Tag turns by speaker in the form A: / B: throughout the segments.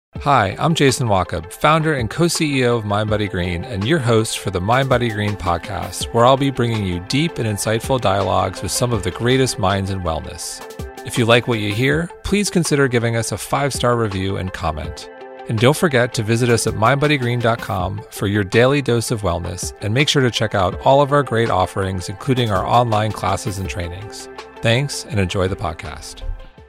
A: Hi, I'm Jason Wachob, founder and co-CEO of MindBodyGreen, and your host for the MindBodyGreen podcast, where I'll be bringing you deep and insightful dialogues with some of the greatest minds in wellness. If you like what you hear, please consider giving us a 5-star review and comment. And don't forget to visit us at mindbodygreen.com for your daily dose of wellness, and make sure to check out all of our great offerings, including our online classes and trainings. Thanks, and enjoy the podcast.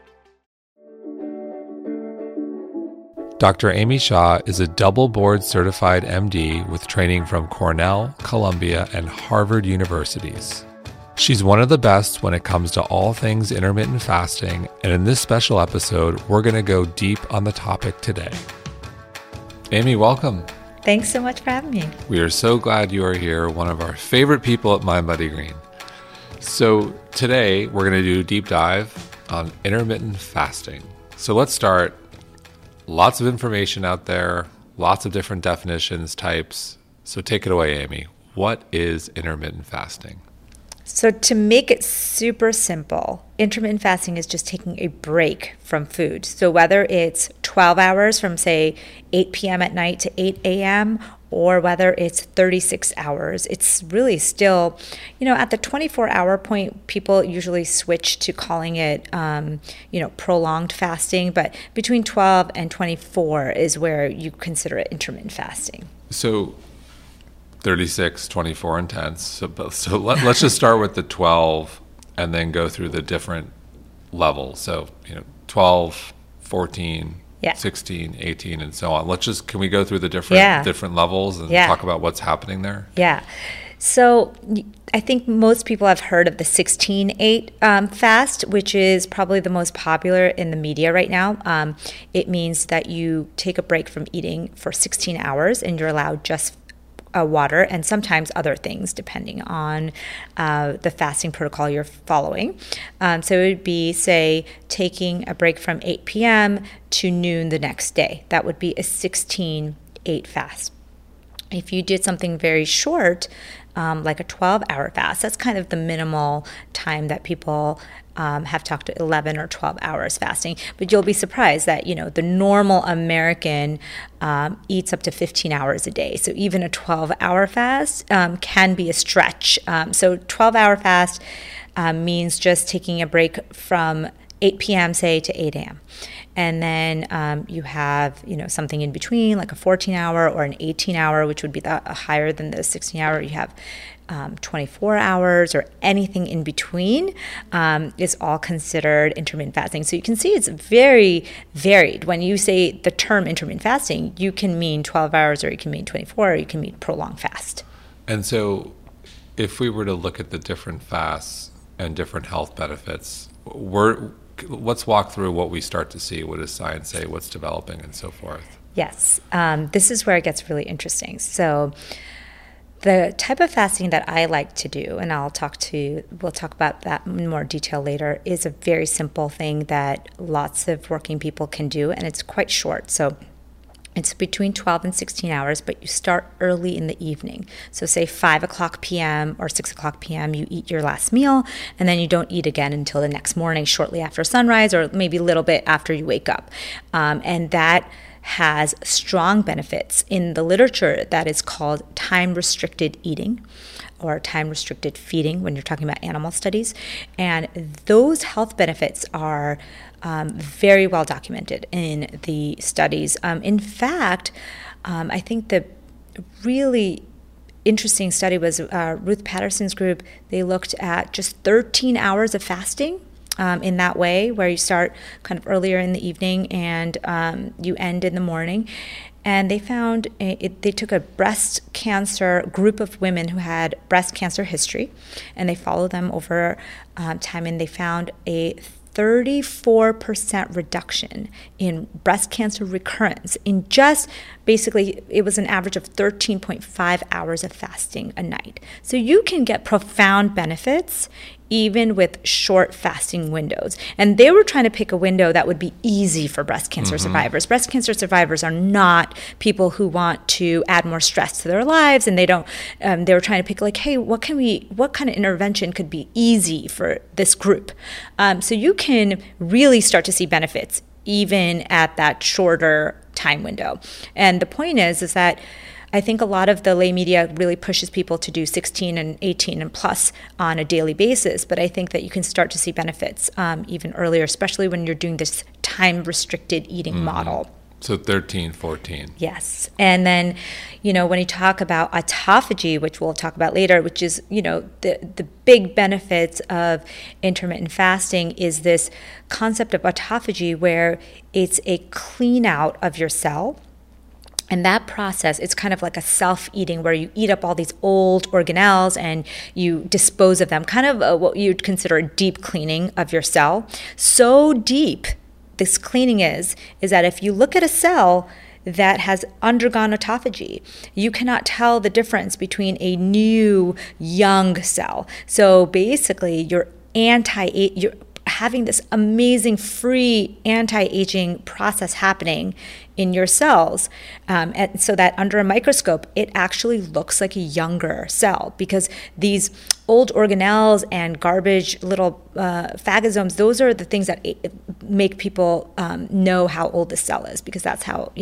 A: Dr. Amy Shah is a double board certified MD with training from Cornell, Columbia, and Harvard universities. She's one of the best when it comes to all things intermittent fasting, and in this special episode, we're going to go deep on the topic today. Amy, welcome.
B: Thanks so much for having me.
A: We are so glad you are here, one of our favorite people at MindBodyGreen. So today, we're going to do a deep dive on intermittent fasting. So let's start. Lots of information out there, lots of different definitions, types. So take it away, Amy. What is intermittent fasting?
B: So to make it super simple, intermittent fasting is just taking a break from food. So whether it's 12 hours from, say, 8 p.m. at night to 8 a.m., or whether it's 36 hours, it's really still, at the 24-hour point, people usually switch to calling it, prolonged fasting. But between 12 and 24 is where you consider it intermittent fasting.
A: So 36, 24 intense. So let's just start with the 12 and then go through the different levels. So, 12, 14, 16, 18, and so on. Can we go through the different levels and talk about what's happening there?
B: Yeah. So I think most people have heard of the 16-8 fast, which is probably the most popular in the media right now. It means that you take a break from eating for 16 hours and you're allowed just water and sometimes other things depending on the fasting protocol you're following. So it would be, say, taking a break from 8 p.m. to noon the next day. That would be a 16-8 fast. If you did something very short, like a 12-hour fast, that's kind of the minimal time that people have talked to 11 or 12 hours fasting. But you'll be surprised that, the normal American eats up to 15 hours a day. So even a 12-hour fast can be a stretch. So 12-hour fast means just taking a break from 8 p.m., say, to 8 a.m. And then you have, something in between, like a 14-hour or an 18-hour, which would be higher than the 16-hour. You have 24 hours or anything in between is all considered intermittent fasting. So you can see it's very varied. When you say the term intermittent fasting, you can mean 12 hours or you can mean 24 or you can mean prolonged fast.
A: And so if we were to look at the different fasts and different health benefits, let's walk through what we start to see. What does science say? What's developing and so forth?
B: Yes. This is where it gets really interesting. So the type of fasting that I like to do, and we'll talk about that in more detail later, is a very simple thing that lots of working people can do, and it's quite short. So it's between 12 and 16 hours, but you start early in the evening. So say 5 o'clock p.m. or 6 o'clock p.m., you eat your last meal, and then you don't eat again until the next morning, shortly after sunrise, or maybe a little bit after you wake up. And that has strong benefits. In the literature, that is called time-restricted eating or time-restricted feeding when you're talking about animal studies. And those health benefits are very well documented in the studies. In fact, I think the really interesting study was Ruth Patterson's group. They looked at just 13 hours of fasting in that way, where you start kind of earlier in the evening and you end in the morning. And they found, they took a breast cancer group of women who had breast cancer history, and they followed them over time, and they found a 34% reduction in breast cancer recurrence in just basically, it was an average of 13.5 hours of fasting a night. So you can get profound benefits even with short fasting windows. And they were trying to pick a window that would be easy for breast cancer survivors. Breast cancer survivors are not people who want to add more stress to their lives, and they don't. They were trying to pick like, hey, what kind of intervention could be easy for this group? So you can really start to see benefits even at that shorter time window. And the point is that I think a lot of the lay media really pushes people to do 16 and 18 and plus on a daily basis. But I think that you can start to see benefits even earlier, especially when you're doing this time-restricted eating model.
A: So 13, 14.
B: Yes. And then, when you talk about autophagy, which we'll talk about later, which is, the big benefits of intermittent fasting is this concept of autophagy where it's a clean out of your cell. And that process, it's kind of like a self-eating where you eat up all these old organelles and you dispose of them, kind of what you'd consider a deep cleaning of your cell. So deep this cleaning is that if you look at a cell that has undergone autophagy, you cannot tell the difference between a new young cell. So basically, you're having this amazing free anti-aging process happening in your cells, and so that under a microscope it actually looks like a younger cell, because these old organelles and garbage little phagosomes, those are the things that make people know how old the cell is, because that's how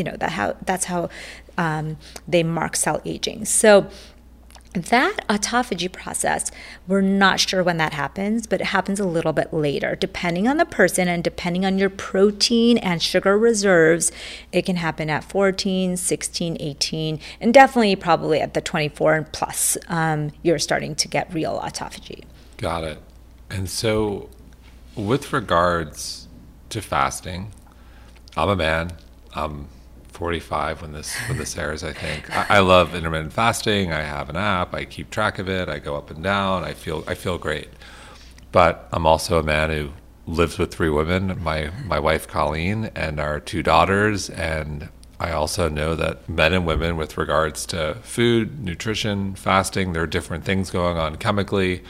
B: they mark cell aging. So that autophagy process, we're not sure when that happens, but it happens a little bit later. Depending on the person and depending on your protein and sugar reserves, it can happen at 14, 16, 18, and definitely probably at the 24 and plus, you're starting to get real autophagy.
A: Got it. And so with regards to fasting, I'm a man. I'm 45 when this airs, I think. I love intermittent fasting. I have an app. I keep track of it. I go up and down. I feel great. But I'm also a man who lives with 3 women, my wife Colleen and our 2 daughters. And I also know that men and women, with regards to food, nutrition, fasting, there are different things going on chemically.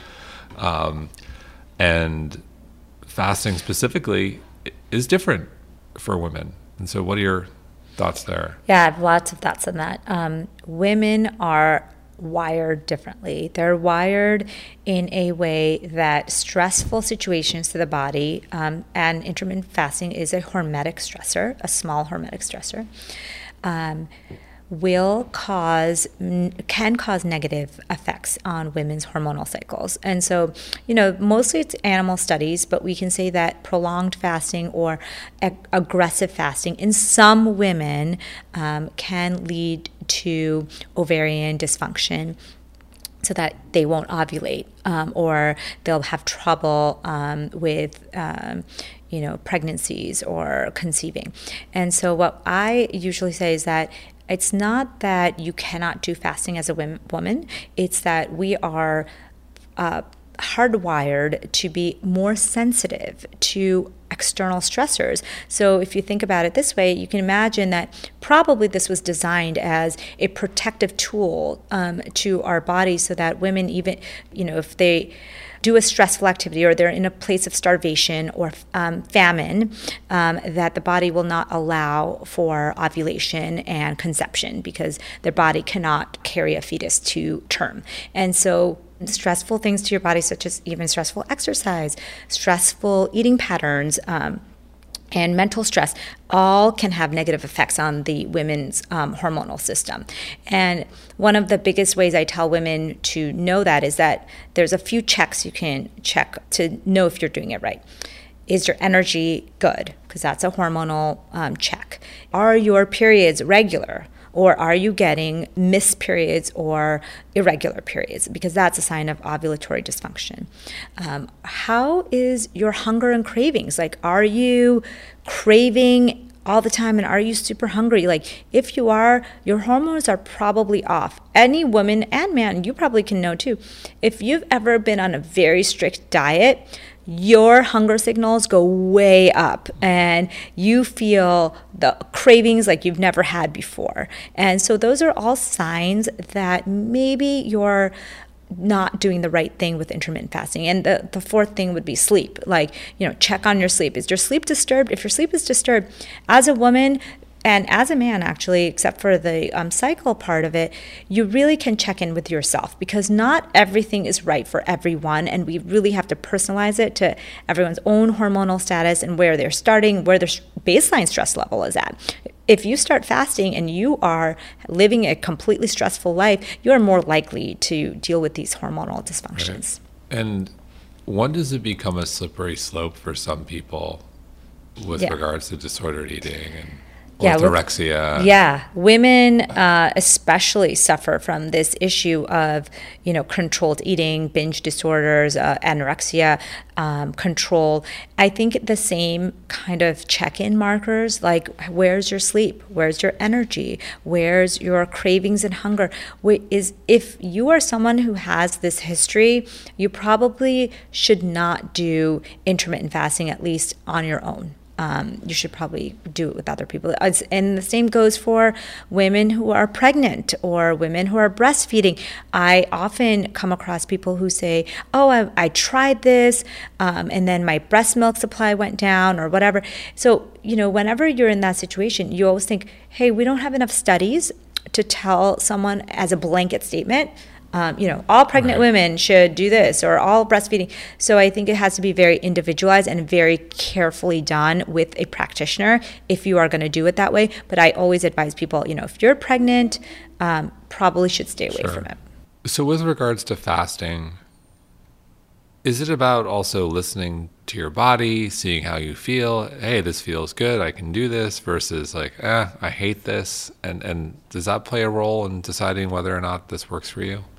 A: And fasting specifically is different for women. And so what are your thoughts there?
B: Yeah, I have lots of thoughts on that. Women are wired differently. They're wired in a way that stressful situations to the body, and intermittent fasting is a hormetic stressor, a small hormetic stressor, can cause negative effects on women's hormonal cycles. And so, mostly it's animal studies, but we can say that prolonged fasting or aggressive fasting in some women can lead to ovarian dysfunction, so that they won't ovulate, or they'll have trouble with pregnancies or conceiving. And so what I usually say is that it's not that you cannot do fasting as a woman. It's that we are hardwired to be more sensitive to external stressors. So if you think about it this way, you can imagine that probably this was designed as a protective tool to our bodies, so that women, even, if they do a stressful activity or they're in a place of starvation or famine, that the body will not allow for ovulation and conception, because their body cannot carry a fetus to term. And so stressful things to your body, such as even stressful exercise, stressful eating patterns, and mental stress, all can have negative effects on the women's hormonal system. And one of the biggest ways I tell women to know that is that there's a few checks you can check to know if you're doing it right. Is your energy good? Because that's a hormonal check. Are your periods regular? Or are you getting missed periods or irregular periods? Because that's a sign of ovulatory dysfunction. How is your hunger and cravings? Like, are you craving all the time, and are you super hungry? Like, if you are, your hormones are probably off. Any woman and man, you probably can know too. If you've ever been on a very strict diet, your hunger signals go way up and you feel the cravings like you've never had before. And so those are all signs that maybe you're not doing the right thing with intermittent fasting. And the fourth thing would be sleep. Like, check on your sleep. Is your sleep disturbed? If your sleep is disturbed, as a woman, and as a man, actually, except for the cycle part of it, you really can check in with yourself, because not everything is right for everyone, and we really have to personalize it to everyone's own hormonal status and where they're starting, where they're baseline stress level is at. If you start fasting and you are living a completely stressful life, you are more likely to deal with these hormonal dysfunctions.
A: Right. And when does it become a slippery slope for some people with regards to disordered eating and orthorexia?
B: Women especially suffer from this issue of, controlled eating, binge disorders, anorexia, control. I think the same kind of check-in markers, like where's your sleep, where's your energy, where's your cravings and hunger, if you are someone who has this history, you probably should not do intermittent fasting, at least on your own. You should probably do it with other people. And the same goes for women who are pregnant or women who are breastfeeding. I often come across people who say, oh, I tried this, and then my breast milk supply went down or whatever. So, whenever you're in that situation, you always think, hey, we don't have enough studies to tell someone as a blanket statement, all pregnant women should do this, or all breastfeeding. So I think it has to be very individualized and very carefully done with a practitioner if you are going to do it that way. But I always advise people, if you're pregnant, probably should stay away from it.
A: So with regards to fasting, is it about also listening to your body, seeing how you feel? Hey, this feels good, I can do this, versus like, I hate this. And does that play a role in deciding whether or not this works for you?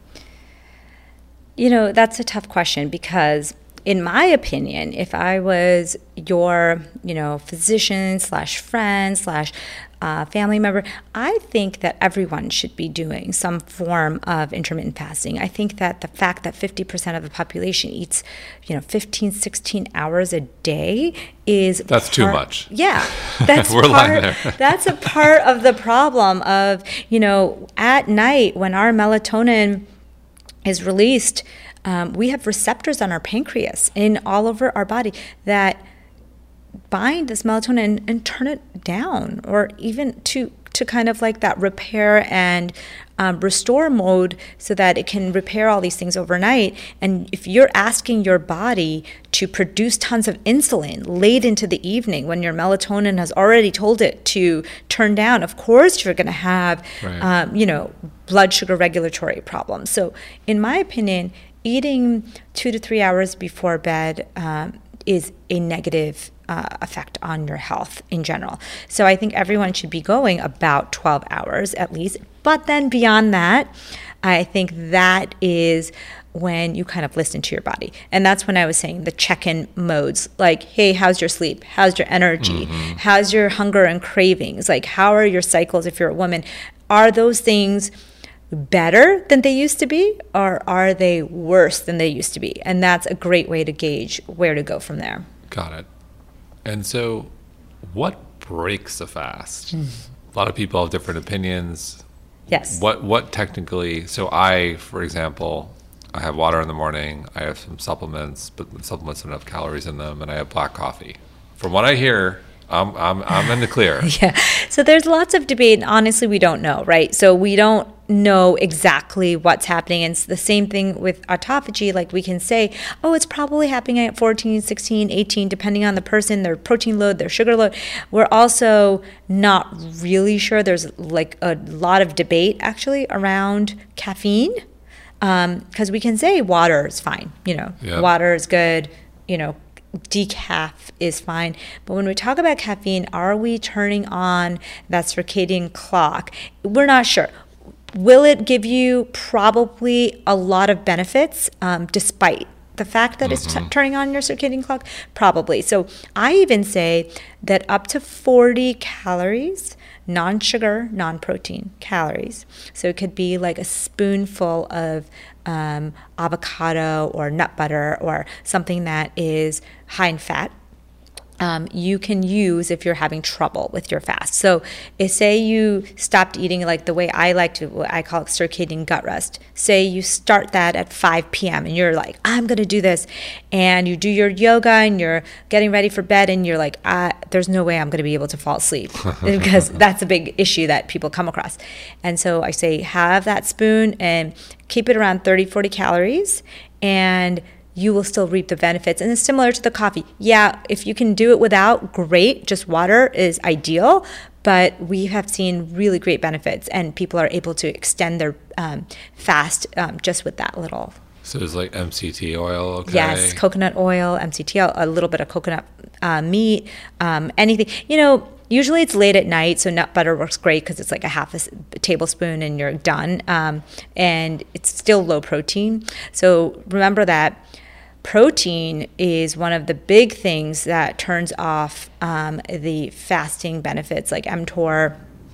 B: That's a tough question because in my opinion, if I was your, physician / friend / family member, I think that everyone should be doing some form of intermittent fasting. I think that the fact that 50% of the population eats, 15, 16 hours a day that's
A: too much.
B: Yeah, that's
A: We're lying there.
B: That's a part of the problem of, at night when our melatonin is released, we have receptors on our pancreas and all over our body that bind this melatonin and turn it down, or even to kind of like that repair and restore mode so that it can repair all these things overnight. And if you're asking your body to produce tons of insulin late into the evening when your melatonin has already told it to turn down, of course you're going to have, blood sugar regulatory problems. So in my opinion, eating 2 to 3 hours before bed is a negative effect on your health in general. So I think everyone should be going about 12 hours at least. But then beyond that, I think that is when you kind of listen to your body. And that's when I was saying the check-in modes, like, hey, how's your sleep? How's your energy? Mm-hmm. How's your hunger and cravings? Like, how are your cycles if you're a woman? Are those things better than they used to be, or are they worse than they used to be? And that's a great way to gauge where to go from there.
A: Got it. And so what breaks a fast? A lot of people have different opinions.
B: Yes.
A: What technically, so for example, I have water in the morning, I have some supplements, but the supplements don't have calories in them, and I have black coffee. From what I hear, I'm in the clear.
B: Yeah. So there's lots of debate, and honestly, we don't know, right? So we don't know exactly what's happening. And it's the same thing with autophagy. Like we can say, oh, it's probably happening at 14, 16, 18, depending on the person, their protein load, their sugar load. We're also not really sure. There's like a lot of debate actually around caffeine, because we can say water is fine, water is good, decaf is fine. But when we talk about caffeine, are we turning on that circadian clock? We're not sure. Will it give you probably a lot of benefits despite the fact that it's turning on your circadian clock? Probably. So I even say that up to 40 calories, non-sugar, non-protein calories. So it could be like a spoonful of avocado or nut butter or something that is high in fat. You can use if you're having trouble with your fast. So say you stopped eating, like the way I like to, what I call it circadian gut rest. Say you start that at 5 p.m. and you're like, I'm going to do this. And you do your yoga and you're getting ready for bed and you're like, there's no way I'm going to be able to fall asleep, because that's a big issue that people come across. And so I say, have that spoon and keep it around 30, 40 calories, and you will still reap the benefits. And it's similar to the coffee. Yeah, if you can do it without, great. Just water is ideal. But we have seen really great benefits, and people are able to extend their fast just with that little.
A: So it's like MCT oil, okay?
B: Yes, coconut oil, MCT oil, a little bit of coconut meat, anything. Usually it's late at night, so nut butter works great because it's like a half a tablespoon and you're done. And it's still low protein. So remember that protein is one of the big things that turns off the fasting benefits like mTOR,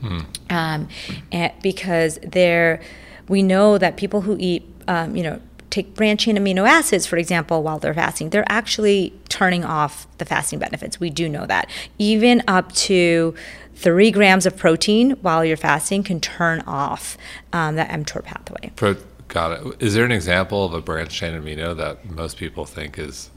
B: because we know that people who eat, take branched-chain amino acids, for example, while they're fasting, they're actually turning off the fasting benefits. We do know that. Even up to 3 grams of protein while you're fasting can turn off that mTOR pathway.
A: Got it. Is there an example of a branched-chain amino that most people think is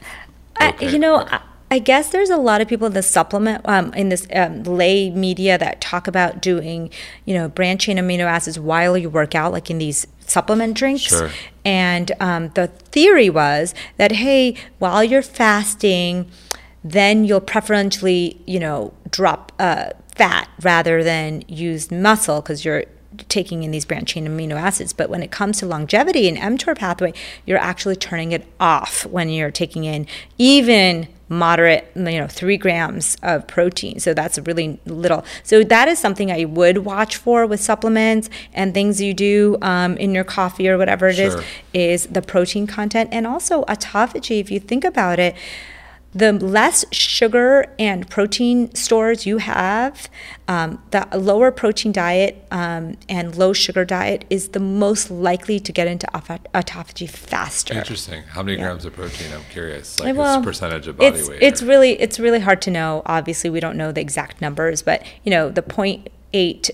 A: okay?
B: I guess there's a lot of people in the supplement, in this lay media that talk about doing, branched-chain amino acids while you work out, like in these supplement drinks.
A: Sure.
B: And the theory was that, hey, while you're fasting, then you'll preferentially, drop fat rather than use muscle because you're taking in these branched-chain amino acids. But when it comes to longevity and mTOR pathway, you're actually turning it off when you're taking in even moderate, 3 grams of protein. So that's really little. So that is something I would watch for with supplements and things you do in your coffee or whatever it is the protein content. And also autophagy, if you think about it, the less sugar and protein stores you have, the lower protein diet and low sugar diet is the most likely to get into autophagy faster.
A: Interesting. How many grams of protein? I'm curious. Like this percentage of body weight.
B: It's really hard to know. Obviously, we don't know the exact numbers, but the 0.8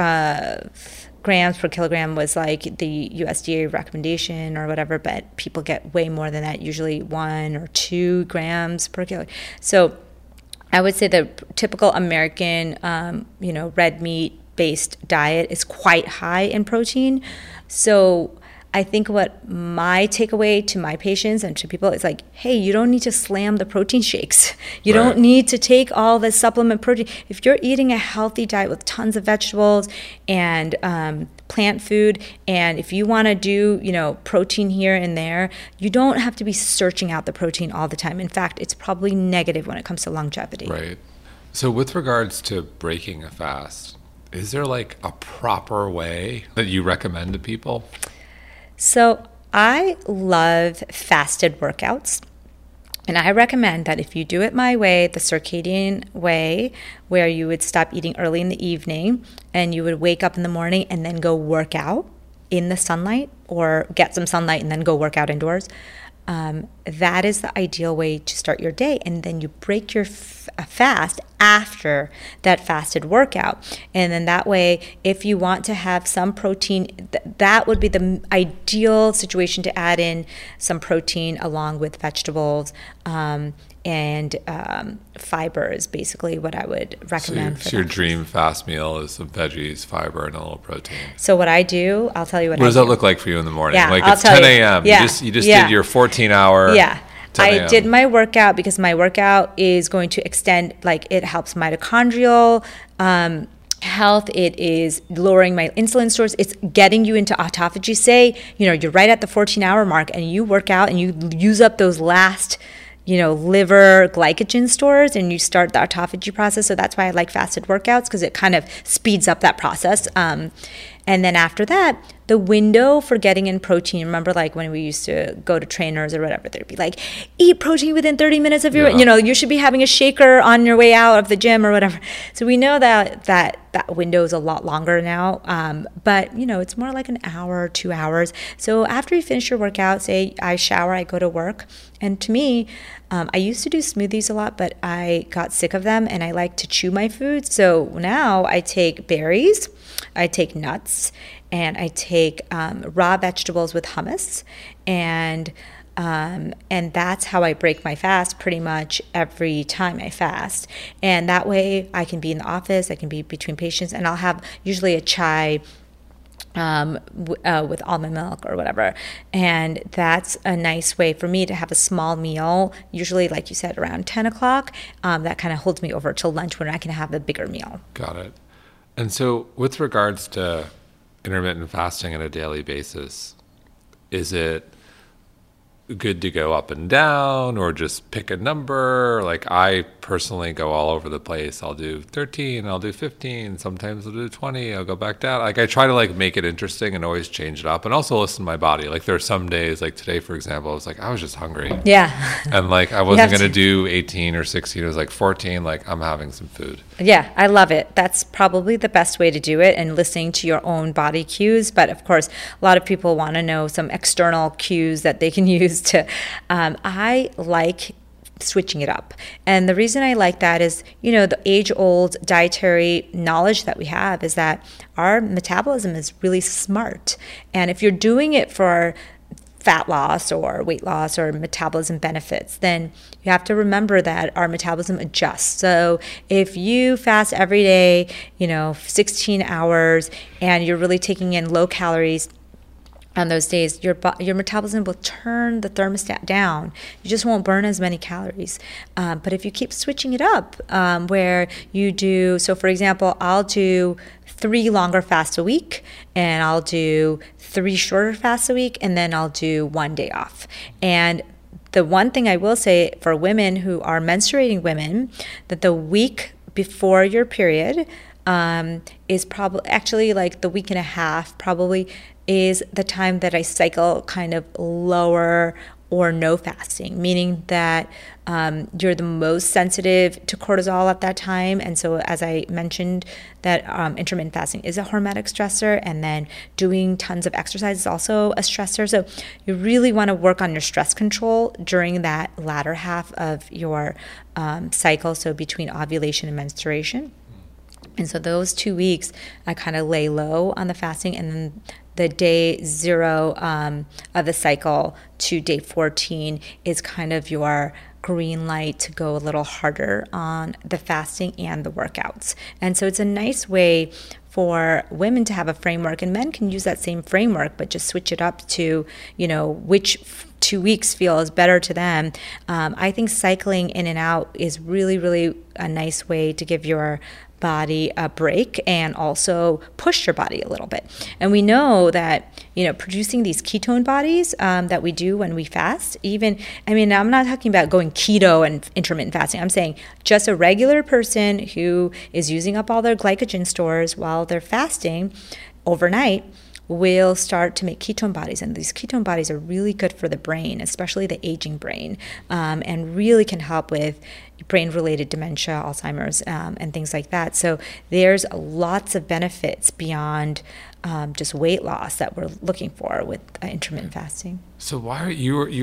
B: grams per kilogram was like the USDA recommendation or whatever, but people get way more than that, usually 1 or 2 grams per kilo. So I would say the typical American, red meat based diet is quite high in protein. So I think what my takeaway to my patients and to people is like, hey, you don't need to slam the protein shakes. You don't need to take all the supplement protein. If you're eating a healthy diet with tons of vegetables and plant food, and if you want to do, protein here and there, you don't have to be searching out the protein all the time. In fact, it's probably negative when it comes to longevity.
A: Right. So with regards to breaking a fast, is there like a proper way that you recommend to people?
B: So I love fasted workouts, and I recommend that if you do it my way, the circadian way, where you would stop eating early in the evening and you would wake up in the morning and then go work out in the sunlight or get some sunlight and then go work out indoors. That is the ideal way to start your day. And then you break your fast after that fasted workout. And then that way, if you want to have some protein, that would be the ideal situation to add in some protein along with vegetables and fiber is basically what I would recommend.
A: So your dream fast meal is some veggies, fiber, and a little protein.
B: So what I do, I'll tell you what I do.
A: What does that look like for you in the morning?
B: Yeah,
A: like
B: I'll
A: it's
B: tell
A: 10 a.m.
B: You. Yeah.
A: You just did your 14-hour.
B: Yeah. I did my workout because my workout is going to extend, like it helps mitochondrial health. It is lowering my insulin stores. It's getting you into autophagy. Say, you're right at the 14-hour mark and you work out and you use up those last liver glycogen stores and you start the autophagy process. So that's why I like fasted workouts, because it kind of speeds up that process. And then after that, the window for getting in protein, remember like when we used to go to trainers or whatever, they'd be like, eat protein within 30 minutes of your, you should be having a shaker on your way out of the gym or whatever. So we know that window is a lot longer now. But it's more like an hour, 2 hours. So after you finish your workout, say I shower, I go to work. And to me, I used to do smoothies a lot, but I got sick of them and I like to chew my food. So now I take berries, I take nuts, and I take raw vegetables with hummus, and that's how I break my fast pretty much every time I fast. And that way I can be in the office, I can be between patients, and I'll have usually a chai with almond milk or whatever. And that's a nice way for me to have a small meal, usually, like you said, around 10 o'clock. That kind of holds me over till lunch when I can have a bigger meal.
A: Got it. And so with regards to intermittent fasting on a daily basis, is it good to go up and down or just pick a number? Like I personally go all over the place. I'll do 13, I'll do 15, sometimes I'll do 20, I'll go back down. Like I try to like make it interesting and always change it up and also listen to my body. Like there are some days, like today, for example, I was like, I was just hungry.
B: Yeah.
A: And like I wasn't going to do 18 or 16. It was like 14, like I'm having some food.
B: Yeah, I love it. That's probably the best way to do it, and listening to your own body cues. But of course, a lot of people want to know some external cues that they can use to, I like switching it up. And the reason I like that is, the age-old dietary knowledge that we have is that our metabolism is really smart. And if you're doing it for fat loss or weight loss or metabolism benefits, then you have to remember that our metabolism adjusts. So if you fast every day, 16 hours, and you're really taking in low calories on those days, your metabolism will turn the thermostat down. You just won't burn as many calories. But if you keep switching it up, where you do, so for example, I'll do 3 longer fasts a week, and I'll do 3 shorter fasts a week, and then I'll do 1 day off. And the one thing I will say for women who are menstruating women, that the week before your period is probably actually like the week and a half probably is the time that I cycle kind of lower or no fasting, meaning that you're the most sensitive to cortisol at that time. And so, as I mentioned, that intermittent fasting is a hormetic stressor, and then doing tons of exercise is also a stressor. So you really want to work on your stress control during that latter half of your cycle, so between ovulation and menstruation. And so those 2 weeks, I kind of lay low on the fasting, and then the day 0 of the cycle to day 14 is kind of your green light to go a little harder on the fasting and the workouts. And so it's a nice way for women to have a framework, and men can use that same framework, but just switch it up to, which 2 weeks feels better to them. I think cycling in and out is really, really a nice way to give your body a break and also push your body a little bit. And we know that, producing these ketone bodies that we do when we fast, I'm not talking about going keto and intermittent fasting. I'm saying just a regular person who is using up all their glycogen stores while they're fasting overnight will start to make ketone bodies. And these ketone bodies are really good for the brain, especially the aging brain, and really can help with brain-related dementia, Alzheimer's, and things like that. So there's lots of benefits beyond just weight loss that we're looking for with intermittent fasting.
A: So why are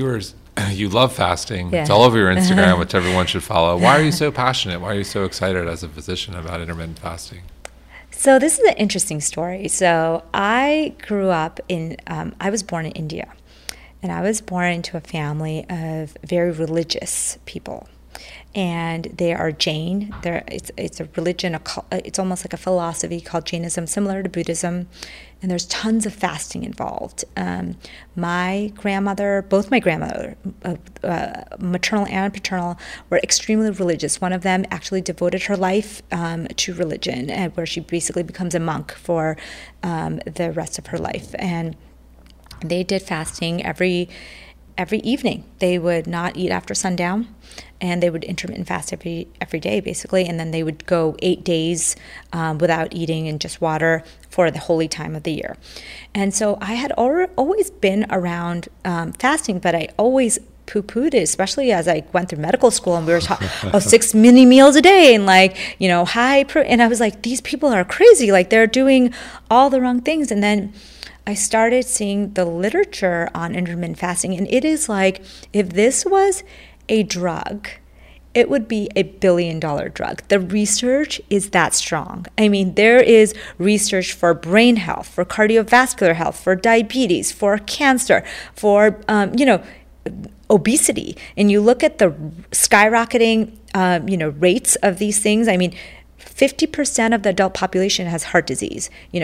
A: you love fasting? Yeah. It's all over your Instagram, which everyone should follow. Why are you so passionate? Why are you so excited as a physician about intermittent fasting?
B: So this is an interesting story. So I grew up I was born in India, and I was born into a family of very religious people. And they are Jain. It's a religion, it's almost like a philosophy called Jainism, similar to Buddhism. And there's tons of fasting involved. My grandmother, both my grandmother, maternal and paternal, were extremely religious. One of them actually devoted her life to religion, where she basically becomes a monk for the rest of her life. And they did fasting every evening. They would not eat after sundown, and they would intermittent fast every day, basically, and then they would go 8 days without eating and just water for the holy time of the year. And so I had always been around fasting, but I always poo-pooed it, especially as I went through medical school and we were taught 6 mini meals a day and and I was like, these people are crazy, like they're doing all the wrong things. And then I started seeing the literature on intermittent fasting, and it is like, if this was a drug, it would be $1 billion drug. The research is that strong. There is research for brain health, for cardiovascular health, for diabetes, for cancer, for, obesity. And you look at the skyrocketing, rates of these things. 50% of the adult population has heart disease,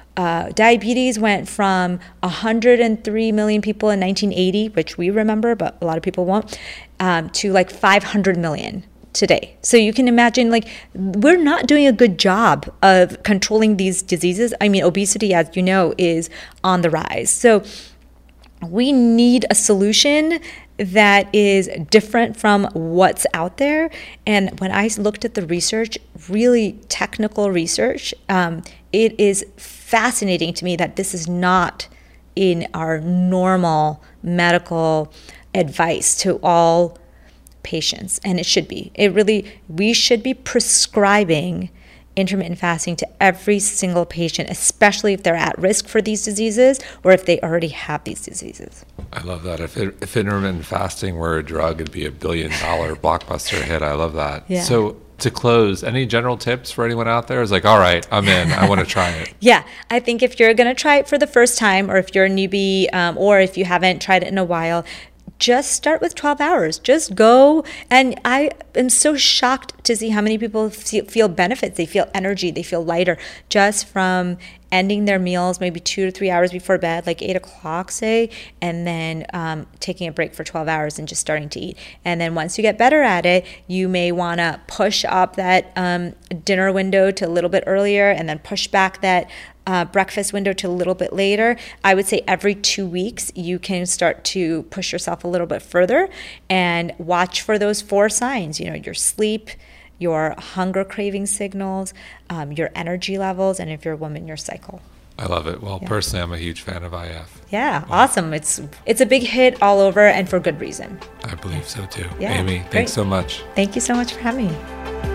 B: Diabetes went from 103 million people in 1980, which we remember, but a lot of people won't, to like 500 million today. So you can imagine, like, we're not doing a good job of controlling these diseases. I mean, obesity, as you know, is on the rise. So we need a solution that is different from what's out there. And when I looked at the research, really technical research, it is fascinating to me that this is not in our normal medical advice to all patients, and it should be. We should be prescribing intermittent fasting to every single patient, especially if they're at risk for these diseases or if they already have these diseases.
A: I love that. If intermittent fasting were a drug, it'd be $1 billion blockbuster hit. I love that.
B: Yeah.
A: So to close, any general tips for anyone out there? It's like, all right, I'm in. I want to try it.
B: Yeah, I think if you're going to try it for the first time, or if you're a newbie, or if you haven't tried it in a while, just start with 12 hours. Just go. And I am so shocked to see how many people feel benefits. They feel energy. They feel lighter just from ending their meals maybe 2 to 3 hours before bed, like 8 o'clock, say, and then taking a break for 12 hours and just starting to eat. And then once you get better at it, you may want to push up that dinner window to a little bit earlier, and then push back that breakfast window to a little bit later. I would say every 2 weeks you can start to push yourself a little bit further and watch for those 4 signs, your sleep, your hunger craving signals, your energy levels, and if you're a woman, your cycle.
A: I love it. Well, personally, I'm a huge fan of IF.
B: Yeah, awesome. It's a big hit all over, and for good reason.
A: I believe so too.
B: Yeah,
A: Amy,
B: great.
A: thanks so much.
B: Thank you so much for having me.